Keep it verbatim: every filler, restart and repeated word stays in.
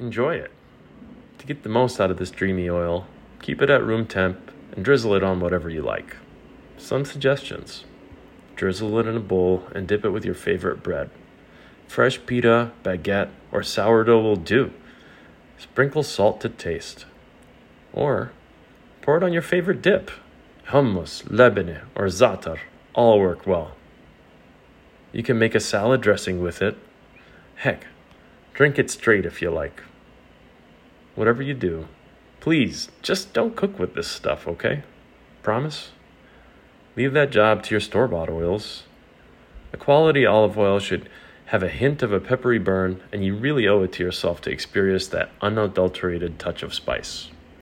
enjoy it. To get the most out of this dreamy oil, keep it at room temp and drizzle it on whatever you like. Some suggestions. Drizzle it in a bowl and dip it with your favorite bread. Fresh pita, baguette, or sourdough will do. Sprinkle salt to taste. Or pour it on your favorite dip. Hummus, lebene, or za'atar all work well. You can make a salad dressing with it. Heck, drink it straight if you like. Whatever you do, please just don't cook with this stuff, okay? Promise? Leave that job to your store-bought oils. A quality olive oil should have a hint of a peppery burn, and you really owe it to yourself to experience that unadulterated touch of spice.